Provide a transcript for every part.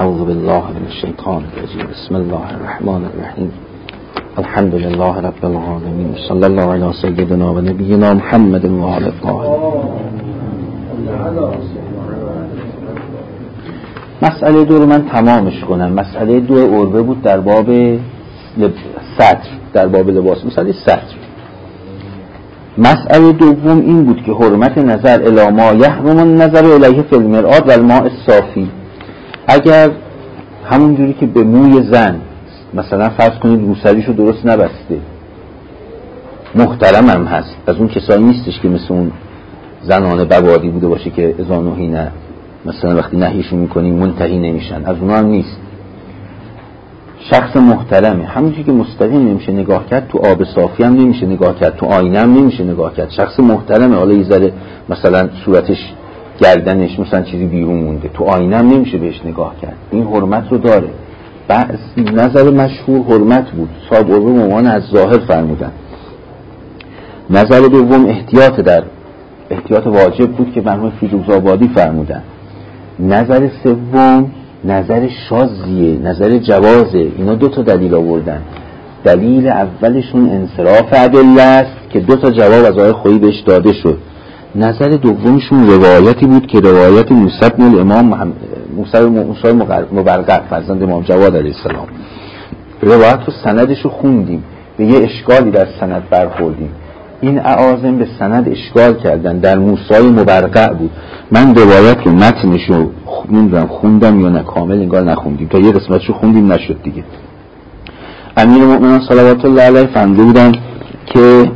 اعوذ بالله من الشیطان الرجیم. بسم الله الرحمن الرحیم. الحمد لله رب العالمین. صلی الله علی سیدنا و نبینا محمد و آله الطاهرین. مسئله 2 رو من تمامش کنم. مسئله 2 عربه بود در باب سطر، در باب لباس، مسئله سطر. مسئله دوم این بود که حرمت نظر الی ما یحرم النظر الیه فی المرآة و الماء الصافی. اگر همون جوری که به موی زن مثلا فرض کنید روسریشو درست نبسته، محترم هم هست، از اون کسایی نیستش که مثل اون زنان بوادی بوده باشه که اذا نهینا مثلا وقتی نهیشون میکنیم منتهی نمیشن، از اونها هم نیست. شخص محترمه، همونجوری که مستقیم نمیشه نگاه کرد، تو آب صافی هم نمیشه نگاه کرد، تو آینه هم نمیشه نگاه کرد. شخص محترمه، حالا یه ذره مثلا صورتش، گردنش مثلا چیزی بیرون مونده، تو آینه هم نمیشه بهش نگاه کرد. این حرمت رو داره. نظر مشهور حرمت بود، صاحب عربه ممان از ظاهر فرمودن. نظر دوم احتیاط واجب بود که مرحوم فیروزآبادی فرمودن. نظر سوم نظر شاذیه، نظر جوازه. اینا 2 تا دلیل آوردن. دلیل اولشون انصراف ادله است که 2 تا جواب از آقای خویی بهش داده شد. نظر دومشون روایتی بود که روایت موسی بن الامام موسی مبرقع فرزند امام جواد علیه السلام. روایت رو سندش رو خوندیم، به یه اشکالی در سند برخوردیم. این اعاظم به سند اشکال کردن، در موسی مبرقع بود. من روایت رو متنش رو نمیدونم خوندم یا نه، کامل انگار نخوندیم، تا یه قسمتش رو خوندیم نشد دیگه. امیر المؤمنین صلوات الله علیه فرموده بودن که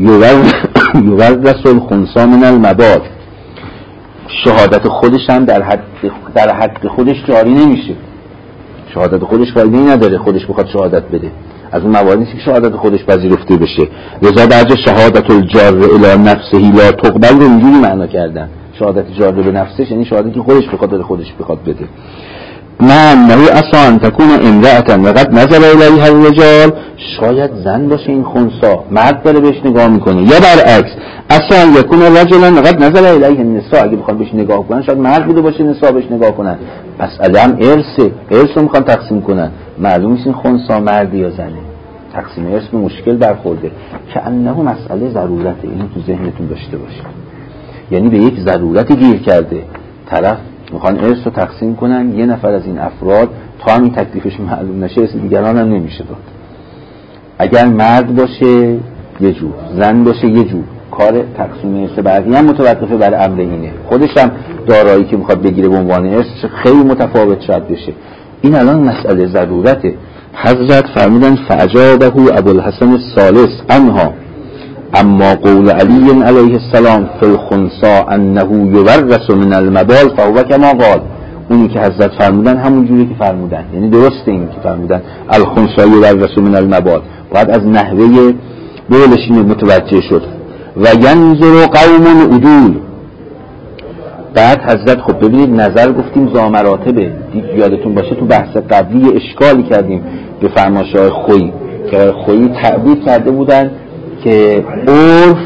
یورث الخنثی من المباد. شهادت خودش هم در حد خودش جاری نمیشه. شهادت خودش فایده نداره، خودش بخواد شهادت بده. از اون مواردی که شهادت خودش پذیرفته بشه. لذا درجه شهادت الجار الی نفسه لا تقبل رو اینجوری معنا کردن. شهادت جار به نفسش یعنی شهادتی که خودش بخواد بده. نه اصلا تکون امرأة و قد نظر الیها الرجال. شاید زن باشه این خنثی، مرد داره بهش نگاه میکنه، یا برعکس اصلا یکون رجلا و قد نظر الیها النساء. اگه بخواد بهش نگاه کنن شاید مرد بوده باشه نساء بهش نگاه کنن. پس ادم ارث رو میخوان تقسیم کنن، معلوم نیست این خنثی مرد یا زنه. تقسیم ارث به مشکل برخورده که انه مسئله ضرورته. اینو تو ذهنتون داشته باشید. یعنی به یک ضرورتی گیر کرده، طرف میخوان ارث رو تقسیم کنن، یه نفر از این افراد تا همین تکلیفش معلوم نشه اسم دیگران هم نمیشه داد. اگر مرد باشه یه جور، زن باشه یه جور. کار تقسیم ارث بقیه هم متوقفه بر امر اینه. خودش هم دارایی که میخواد بگیره به عنوان ارث خیلی متفاوت شد بشه. این الان مسئله ضرورته. حضرت فرمودن فاجابه ابوالحسن الثالث عنها اما قول علی علیه السلام فی الخنثی انه یورث من المبال فهو کما قال. اونی که حضرت فرمودن همون جوری که فرمودن، یعنی درسته این که فرمودن الخنثی یورث من المبال. باید از نحوه قولش متوجه شد. و ینظر قوم عدول. بعد حضرت خب ببینید نظر گفتیم زامراتبه. یادتون باشه تو بحث قبلی اشکالی کردیم به فرمایش‌های خویی که خویی تعبیر کرده بودن که عرف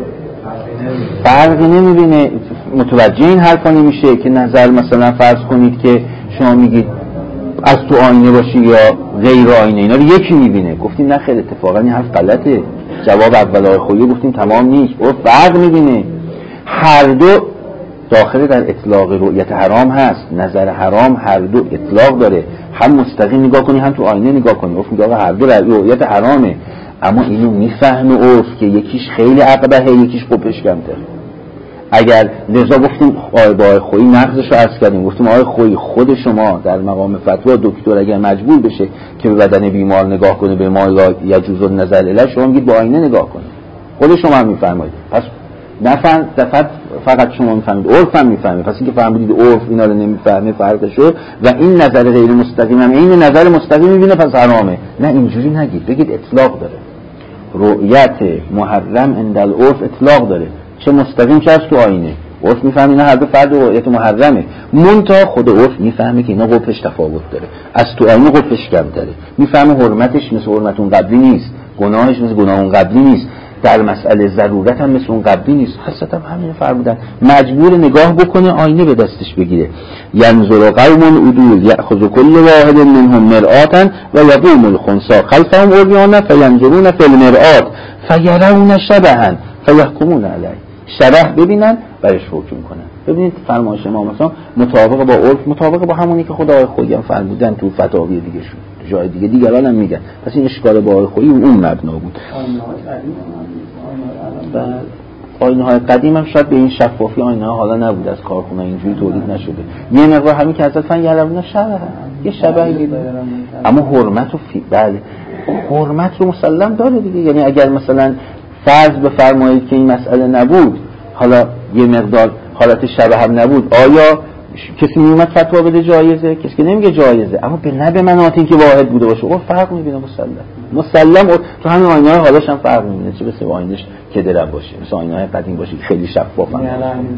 فرقی نمیبینه، متوجه این حرفا نمیشه که نظر مثلا فرض کنید که شما میگید از تو آینه باشی یا غیر آینه، اینا رو یکی میبینه. گفتیم نه خیر، اتفاقا این حرف غلطه. جواب اولای خویی گفتیم تمام نیست، عرف فرق میبینه. هر دو داخل در اطلاق رؤیت حرام هست. نظر حرام هر دو اطلاق داره، هم مستقیم نگاه کنی هم تو آینه نگاه کنی. عرف میگه هر دو رؤیت حرامه، اما اینو میفهمه عرف که یکیش خیلی عقبه یکیش قبش کمتر. اگر لذا گفتیم آقای خویی نقضش رو عرض کردیم، گفتیم آقای خویی خود شما در مقام فتوا دکتر اگر مجبور بشه که به بدن بیمار نگاه کنه به ما یجوز النظر الیه، شما میگید با آینه نگاه کنه. خود شما هم میفرمایید. پس نفهم فقط شما میفهمید، عرف هم میفهمه. پس اینکه فهمیدید عرف اینا رو نمیفهمه فرقشو و این نظر غیر مستقیم هم این نظر مستقیم میبینه پس حرامه. نه اینجوری نگید، بگید اطلاق داره. رؤیت محرم عند العرف اطلاق داره، چه مستقیم چه از تو آینه. عرف میفهمه اینا هر دو فرد رؤیت محرمه، منتها خود عرف میفهمه که اینا قبحش تفاوت داره، از تو آینه قبحش کمتره. میفهمه حرمتش مثل حرمت اون قبلی نیست، گناهش مثل گناه اون قبلی نیست. در مسئله ضرورت هم مثل اون قبلی نیست. حضرت هم همین فرمودن مجبور نگاه بکنه، آینه به دستش بگیره. ینظر قوم عدول یأخذ کل واحد منهم مرآتا و یقوم الخنثی خلفهم عریانا فینظرون فی المرآة فیرون شبها فیحکمون علیه. شبح ببینن برش حکم کنن. ببینید فرمایش امام مثلا مطابق با عرف، مطابق با همونی که خدای خویی هم فرمودن تو فتاوی دیگه شد، جای دیگه دیگران هم میگن. پس این اشکال با خویی اون مبنا بود. آینه‌های قدیم هم شاید به این شفافی آینه‌ها حالا نبود، از کارخونه اینجوری تولید نشده. یه مقدار همین که حضرت فن یعلمون شبه، یه شبهی، اما حرمت و بله حرمت رو مسلم داره دیگه. یعنی اگر مثلا فرض بفرمایید که این مسئله نبود، حالا یه مقدار حالت شبه هم نبود، آیا کسی میومد فتوا بده جایزه؟ کسی که نمیگه جایزه، اما به نه به مناطی که واحد بوده باشه او فرق میبینه. مسلم تو همین آینه های حالاش هم فرق میبینه، چه بسه آینهش که درب باشه، مثل آینه های قدیم باشه خیلی شفاف هم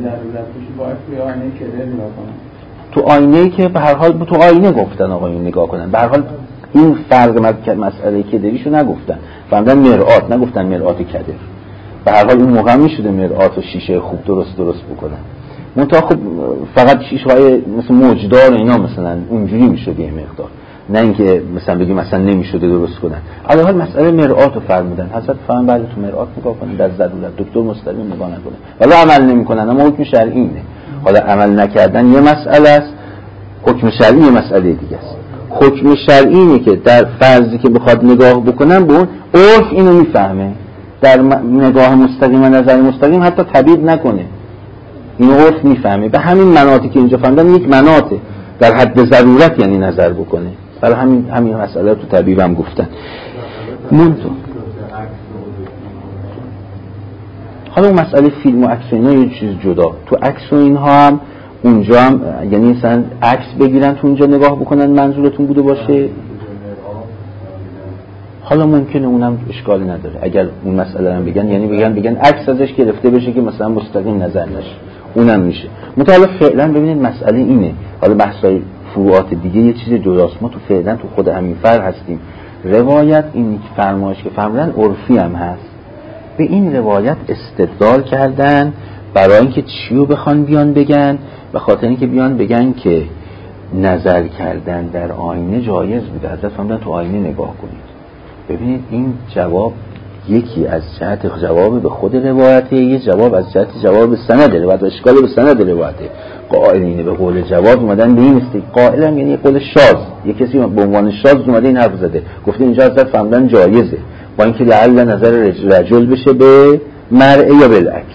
تو آینه‌ای که به هر حال تو آینه گفتن آقایون نگاه کنن، به هر حال این فرق مسئله کدریشو نگفتن، فرمودن مرآت، نگفتن مرآت کدر. به هر حال اون موقع میشده مرآت و شیشه خوب درست بکنن. منتها خب فقط شیشه‌های مثل موجدار اینا مثلا اونجوری میشد یه مقدار، نه اینکه مثلا بگیم مثلا نمیشده درست کنن. الان مسئله مرآت رو فرمودن، حضرت فرمان بعد تو مرآت نگاه کنن در ضرورت، دکتر مستقیم نگاه نکنه. ولی عمل نمیکنن، اما حکم شرعی اینه. حالا عمل نکردن یه مسئله است، حکم شرعی یه مسئله دیگه است. حکم شرعی اینه که در فرضی که بخواد نگاه بکنن به اون عرف اینو میفهمه، در نگاه مستقیم و نظر مستقیم حتی تبیید نکنه، این عرف میفهمه. به همین مناطی که اینجا فهمیدن یک مناطه در حد ضرورت یعنی نظر بکنه. برای همین مسئله تو طبیب هم گفتن. حالا اون مسئله فیلم و عکس و اینا یه چیز جدا. تو عکس و اینها هم اونجا هم یعنی مثلا عکس بگیرن تو اونجا نگاه بکنن منظورتون بوده باشه، حالا ممکنه اونم اشکالی نداره اگر اون مسئله رو بگن، یعنی بگن عکس ازش گرفته بشه که مثلا مستقیم نظر نشه، اونم میشه. مطالعه فعلا ببینید مسئله اینه، حالا بحثای فروعات دیگه یه چیز جداست. ما تو فعلا تو خود همین فر هستیم. روایت این فرمایش که فرمودن عرفی هم هست، به این روایت استدلال کردن برای اینکه چیو بخوان بیان بگن، به خاطر اینکه بیان بگن که نظر کردن در آینه جایز بوده. حضرت فرمودن تو آینه نگاه کنید. ببینید این جواب یکی از جهت جواب به خود روایته، یه جواب از جهت جواب سند روایت و اشکال به سند روایته. قائلین به قول جواب اومدن به این است، قائل هم یعنی قول شاذ، یه کسی به عنوان شاذ اومده این حرف زده، گفته اینجا حضرت فرمودن جایزه، با اینکه لعل نظر رجل بشه به مرء یا بالعکس،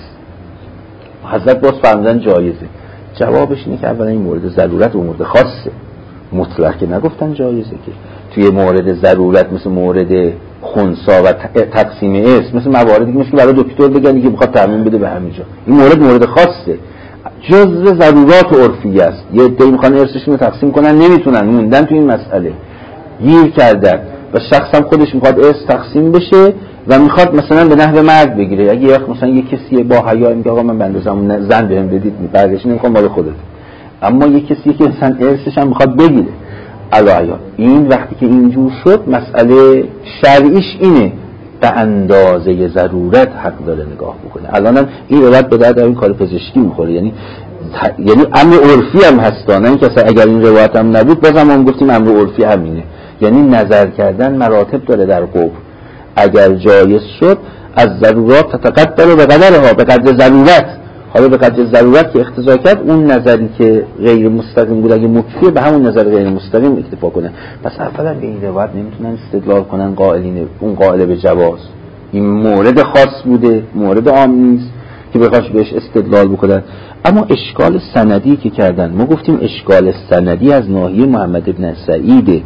حضرت باز فرمودن جایزه. جوابش اینه که اولا این مورد ضرورت و مورد خاصه، مطلق که نگفتن جایزه، که توی مورد ضرورت مثل مورد خنثی و تقسیم اسم، مثل مواردی که مثل برای دکتر بگن که بخواد تامین بده به همینجا، این مورد خاصه، جزء ضرورات عرفی است. یه عده‌ای میخوان ارثشون رو تقسیم کنن، نمیتونن، موندن تو این مسئله، گیر کردن و شخص هم خودش میخواد ارث تقسیم بشه و میخواد مثلا به نحو مرد بگیره. اگه یه مثلا یه کسی با حیا میگه آقا من بندازم زن بهم بدید، بعدش نمیخوام مال خودت، اما یه کسی که مثلا ارثش هم میخواد بگیره علایا، این وقتی که اینجور شد مسئله شرعیش اینه، به اندازه ضرورت حق داره نگاه بکنه. الان این روایت به درد این کار پزشکی میخوره، یعنی امر عرفی هم هستانه، این که اگر این روایت هم نبود بازم هم گفتیم امر عرفی همینه، یعنی نظر کردن مراتب داره در قبر. اگر جایز شد از ضرورات تتقدر به قدرها، به قدر ضرورت. حالا به قدر ضرورت که اقتضا کرد اون نظری که غیر مستقیم بود اگه مکفیه به همون نظر غیر مستقیم اکتفا کنه. پس اولا به این روایت نمیتونن استدلال کنن قائلین اون قائل به جواز، این مورد خاص بوده، مورد عام نیست که بخواش بهش استدلال بکنن. اما اشکال سندی که کردن، ما گفتیم اشکال سندی از ناحیه محمد بن سعید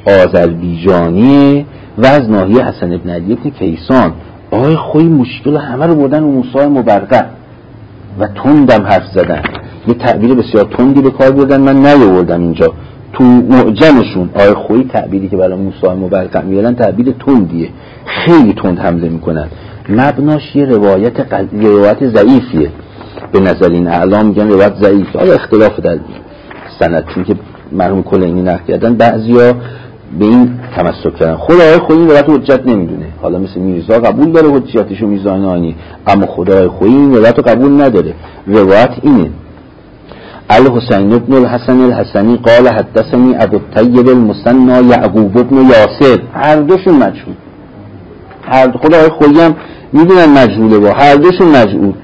آذربیجانی و از ناحیه حسن بن علی بن کیسان. آقای خوی مشکل همه رو بردن و موسی مبرقه و تندم حرف زدن، یه تعبیر بسیار تندی به کار بردن، من نیاوردم اینجا تو معجمشون. آقای خوی تعبیری که برای موسی مبرقه میارن تعبیر تندیه، خیلی تند حمله میکنن. مبناش یه روایت ضعیفیه به نظر این اعلام، میگن روایت ضعیفه. حالا اختلاف در سند، چون که مرحوم کلینی نقل کردن بعضیا به این تمسک کردن. خود آقای خوی این روایت حجت نمیدونه، حالا مثل میرزا قبول داره حجیتشو میرزا نانی، اما خدای خویی این روایت رو قبول نداره. روایت اینه: الحسین بن الحسن الحسنی قال حدثني ابو الطیب المثنى یعقوب بن یاسر. هر دوشون مجهول، هر دو خدای خویی هم میدونن مجهوله، با هر دوشون مجهول.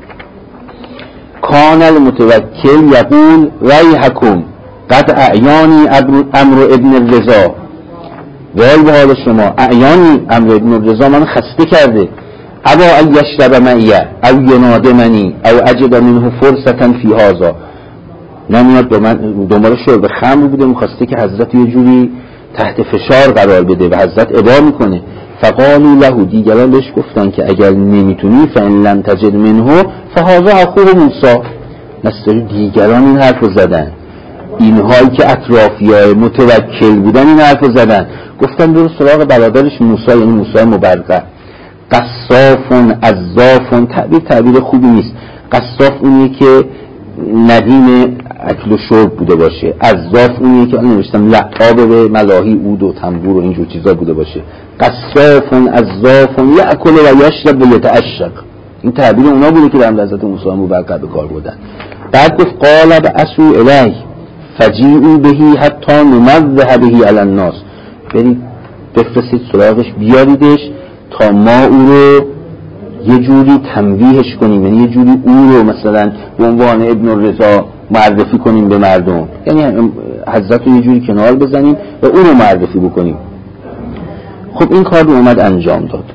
کان المتوکل یقول ویحکم قد اعیانی امر ابن الرضا. وای به حال شما، اعیانی امر ابن الرضا من خسته کرده. ابا ان یشرب معی او ینادمنی او اجد منه فرصتا فی هذا. نمیاد به من دنبال شرب خمر بوده، میخواسته که حضرت یه جوری تحت فشار قرار بده و حضرت ابا میکنه. فقالوا له، دیگران بهش گفتن که اگر نمیتونی فان لم تجد منه فهذا اخوه موسی. مثل دیگران این حرف رو زدن، اینهایی که اطرافیای متوکل بودن این حرف رو زدن، گفتن برو سراغ برادرش موسی، یعنی موسی مبرقه. قصافون عزافون، تعبیر خوبی نیست. قصاف اونیه که ندیم اکل و شرب بوده باشه، عزاف اونیه که نوشتم لعاب به ملاهی عود و تنبور و اینجور چیزا بوده باشه. قصافون عزافون یأکل و یشرب و یتعشق، این تعبیر اونا بوده که در حضرت موسی مبرقه به کار بردن. بعد گفت قال بعثوا الیه فجیعوا بهی حتی نمضح بهی علی الناس. برید بفرستید سراغش، بیاریدش تا ما او رو یه جوری تنویهش کنیم، یعنی یه جوری او رو مثلا به عنوان ابن الرضا معرفی کنیم به مردم، یعنی حضرت رو یه جوری کنار بزنیم و او رو معرفی بکنیم. خب این کار رو اومد انجام داد.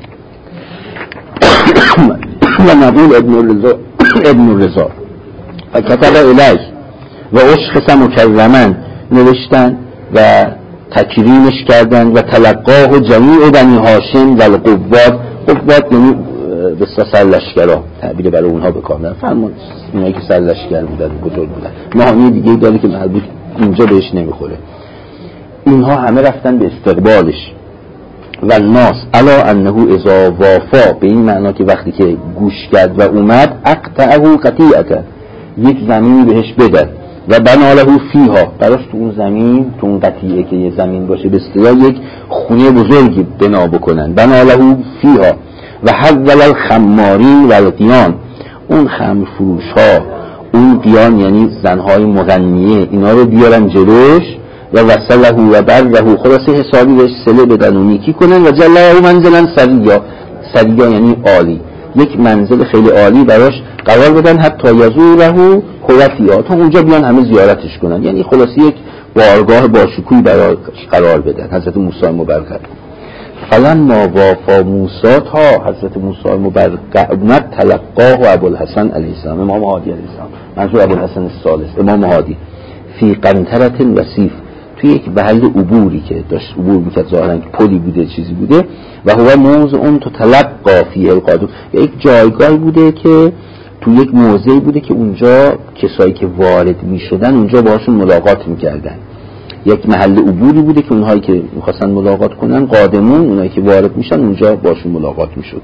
و نقول ابن الرضا و کتب الیه و اشخص مکرمن، نوشتن و تکریمش کردن و تلقاه جمیع بنی هاشم و القوات. قوات یعنی به سرلشکرها، تعبیر برای اونها بکنن، فرمان اونایی که سرلشکر بودن بزرگ بودن. معانی دیگه داره که مربوط اینجا بهش نمیخوره. اینها همه رفتن به استقبالش. و الناس علا انه اذا وافا، به این معنا که وقتی که گوش کرد و اومد، اقطعه قطیعه، یک زمینی بهش بدن و بنا له فیها، براش تو اون زمین، تو اون قطیعه که یه زمین باشه به اصطلاح یک خونه بزرگی بنا بکنن، بنا له فیها. و حول الخمارین و القیان، اون خمر فروش ها، اون قیان یعنی زنهای مغنیه، اینا رو بیارن جلوش و وصله و بره، خلاصه حسابی بهش صله بدن و نیکی کنن. و جلله منزلا سریا، سریا یعنی عالی، یک منزل خیلی عالی براش قرار بدن. حتی یزوره خوتیا، تا اونجا بیان همه زیارتش کنن، یعنی خلاصه یک بارگاه باشکوهی براش قرار بدن. حضرت موسی مبرقه فلما وافا موسی، تا حضرت موسی مبرقه اومد، تلقاه ابوالحسن علیه السلام، امام هادی علیه السلام، منظور ابوالحسن الثالث امام هادی، فی قنطرة وصیف، توی یک محل عبوری که داشت عبور میکرد، ظاهرا پلی بوده چیزی بوده. و هو موضع اون تتلقا فی القادم، یک جایگاهی بوده که تو یک موضعی بوده که اونجا کسایی که وارد میشدن اونجا باشون ملاقات میکردن. یک محل عبوری بوده که اونهایی که میخواستن ملاقات کنن، قادمون، اونهایی که وارد میشن اونجا باشون ملاقات میشد.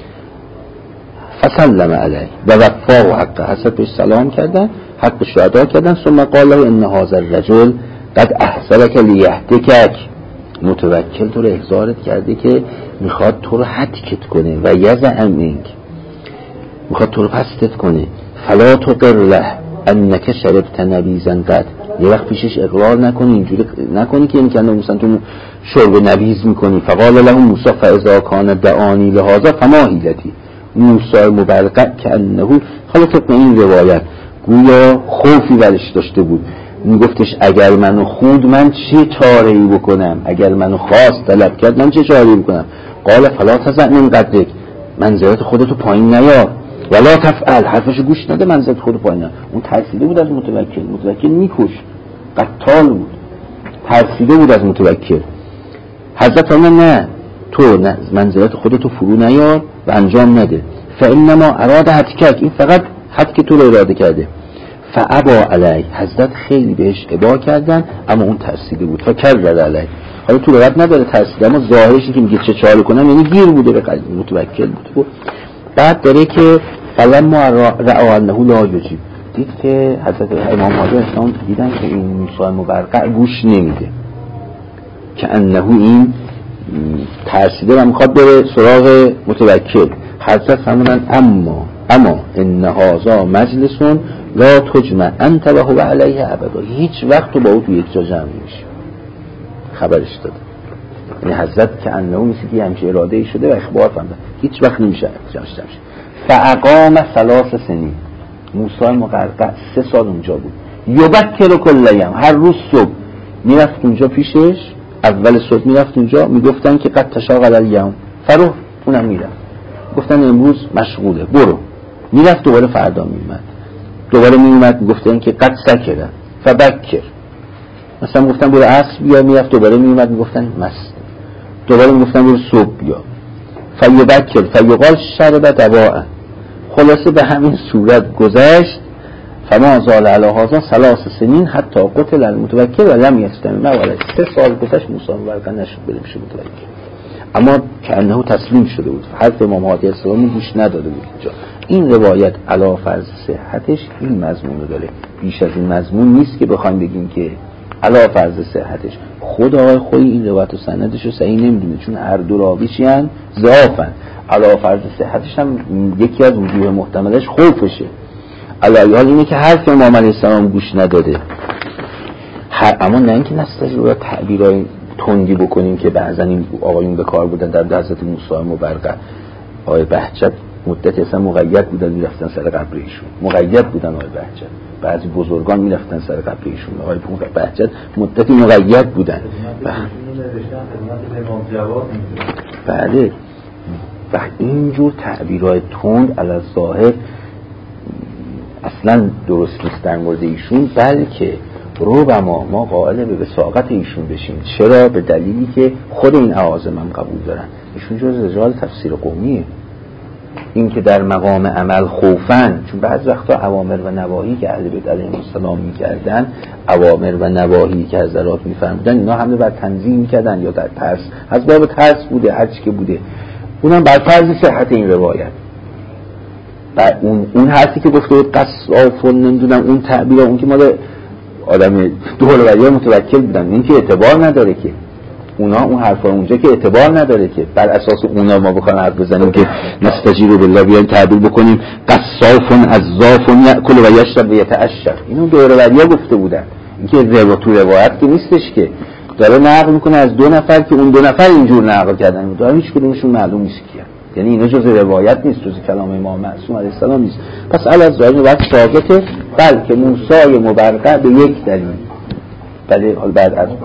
فسلم علیه و وفاه حقه، حضرت بهش سلام کردن، حقش رو ادا کردن. ثم قال له ان هذا الرجل قد احضرک لیهتکک، متوکل تو رو احضارت کرده که میخواد تو رو هتکت کنه و یزعم منک، میخواد تو رو پستت کنه. فلا تقر له انک شربت نبیزا قد، یه وقت پیشش اقرار نکنی، اینجوری نکنی که اینکه مثلا تو شرب نبیز میکنی. فقال له موسی فاذا کان دعانی لهذا فما حیلتی. موسی مبرقه که انه، حالا طبق این روایت گویا خوفی ورش داشته بود، میگفتش اگر منو خود من چه چاره‌ای بکنم، اگر منو خواست طلب کرد من چه چاره‌ای بکنم. قال فلا تزع من قدرک، منزلت خودتو پایین نیار، ولا تفعل، حرفشو گوش نده، منزلت خودتو پایین نیار. اون ترسیده بود از متوکل میکش، قتال بود، ترسیده بود از متوکل. حضرت نه، تو نه منزلت خودتو فرو نیار و انجام نده. فانما اراد حتکک، این فقط حد که تو رو اراده کرده. فابا علی، حضرت خیلی بهش ابا کردن اما اون ترسیده بود. فکرر علی، حالا تو روایت نداره ترسیده، اما ظاهرش که میگه چه چاره کنم یعنی گیر بوده به قلب، متوکل بود. بعد داره که فلما رأى انه لا یجیب، دید که حضرت امام هادی اسلام دیدن که این موسی مبرقه گوش نمیده، که انه این ترسیده و میخواد بره سراغ متوکل. حضرت فرمودن اما ان هذا مجلس لا تجمع انت و هو علیه ابدا، هیچ وقت تو با او تو یک جا جمع نمیشی. خبرش داد. یعنی حضرت که انه مثل که همچه اراده ای شده و اخبار فرمودن هیچ وقت نمیشه جمعش. فاقام 3 سنین، موسی مقرقع 3 سال اونجا بود. یبکر کل یوم، هر روز صبح میرفت اونجا پیشش، اول صبح میرفت اونجا، میگفتن که قد تشاغل الیوم فرو، اونم میرفت، گفتن امروز مشغوله برو، میرفت دوباره فردا میومد، دوباره میومد میگفتن که قد سکره فبکر، مثلا گفتن برو عصر بیا، میرفت دوباره میومد میگفتن مست، دوباره میگفتن برو صبح بیا، فیبکر فیقال شرب دواء. خلاصه به همین صورت گذشت. فما زال علی هذا 3 سنین حتی قتل المتوکل و لم یستمع ولی 3 سال گذشت موسی مبارک نشد بره میشه متوکل، اما کانه تسلیم شده بود، حرف امام هادی السلام گوش نداده بود. اینجا این روایت علی فرض صحتش این مضمون رو داره، بیش از این مضمون نیست که بخوایم بگیم که علی فرض صحتش. خود آقای خویی این روایت و سندش رو صحیح نمیدونه، چون هر دو راویشی ان ضعفن. علی فرض صحتش هم یکی از وجوه محتملش خوفشه. علی حال اینه که حرف امام علیه السلام گوش نداده. اما نه اینکه نستجیب تعبیرای تندی بکنیم که بعضن این آقایون به کار بودن در حضرت موسی مبرقه. آقای بهجت مدت اصلا مقید بودن میرفتن سر قبر ایشون، مقید بودن آقای بهجت، بعضی بزرگان میرفتن سر قبر ایشون، آقای بهجت مدتی مقید بودن. بله و اینجور تعبیرهای تند علی الظاهر اصلا درست نیست در مورد ایشون، بلکه ربما ما قائل به وثاقت ایشون بشیم. چرا؟ به دلیلی که خود این اعاظم هم قبول دارن ایشون جز رجال تفسیر قومیه. این که در مقام عمل خوفن، چون بعض وقتا اوامر و نواهی که اهل بیت علیهم السلام میکردن، اوامر و نواهی که حضرات میفرمودن، اینا همه بر تنظیم میکردن یا در ترس، از باب ترس بوده هرچی که بوده، اونم بر فرض صحت این روایت. و اون حرفی که گفته بود قصاف و نمیدونم اون تعبیر، اون که مال آدم دولوری متوکل بودن، این که اعتبار نداره که اونا اون حرفا اونجا که اعتبار نداره که بر اساس اونا ما بخوایم حرف بزنیم که نستجیب بالله بیایم تعبیر بکنیم قصافون عذافون یاکل و یشرب و یتعشر. اینو دولوری گفته بودن، این که تو روایت که نیستش که داره نقل میکنه از 2 نفر که اون 2 نفر اینجور نقل کردن، داره هیچ کدومشون معلوم نیست کیه، یعنی اینا جز روایت نیست، جز کلام امام معصوم علیه السلام نیست. پس علاوه بر ثابته بلکه موسی مبرقه به یک دلیل. بله حال بعد از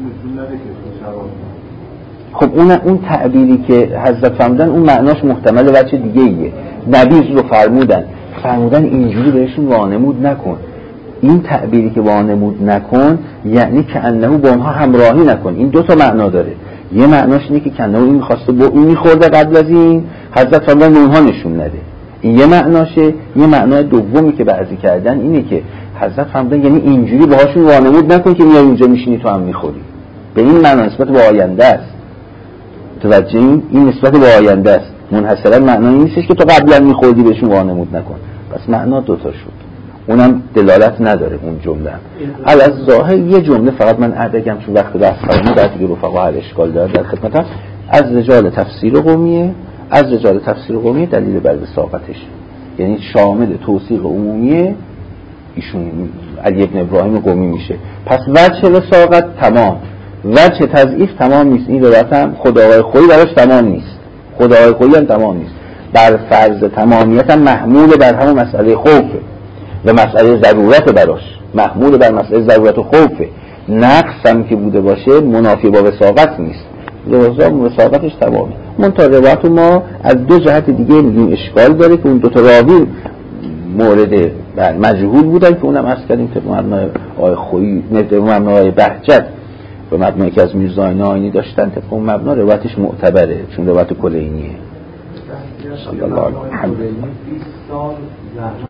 خب اون تعبیری که حضرت فرمودن اون معناش محتمل وجه دیگه ایه. نبی رو فرمودن اینجوری بهشون وانمود نکن. این تعبیری که وانمود نکن یعنی که انه با اونها همراهی نکن. این 2 تا معنا داره. یه معناش اینه که کنه این می‌خواسته با این می‌خورده قبل از این حضرت فرمودن اونها نشون نده. این یه معناشه. یه معنای دومی که بعضی کردن اینه که حضرت فرمودن یعنی اینجوری باهاشون وانمود نکن که میای اونجا میشینی تو هم می‌خوری. به این معنا نسبت به آینده است. توجه این نسبت به آینده است. منحصرا معنایی نیستش که تو قبلا می‌خوردی بهشون وانمود نکن. پس معنا 2 تا شد. اونم دلالت نداره اون جمله. از ظاهر یه جمله فقط من بگم چون وقت بحث فرمود در دیگه رفقا هر اشکال داره در خدمتم. از رجال تفسیر قومیه دلیل بر وثاقتش، یعنی شامل توثیق عمومیه ایشون علی ابن ابراهیم قومی میشه. پس وجه وثاقت تمام، وجه تضعیف تمام نیست. این روایت هم خدای خویی براش تمام نیست، خدای خویی هم تمام نیست. بر فرض تمامیت هم محمول بر همون مسئله خوفه و مسئله ضرورت براش، محمول بر مسئله ضرورت و خوفه. نقص هم که بوده باشه منافی با وثاقت نیست، وثاقتش تمامه. منتها روایت ما از 2 جهت دیگه میگیم اشکال داره که اون 2 تا راوی مورد مجهول بودن که اونم عرض کردیم که مبنای آقای خویی مبنای بهجت و مبنایی که از میرزا ناینی داشتن طبق اون مبنا روایتش معتبره چون روایت کلینیه. صلی الله علیه و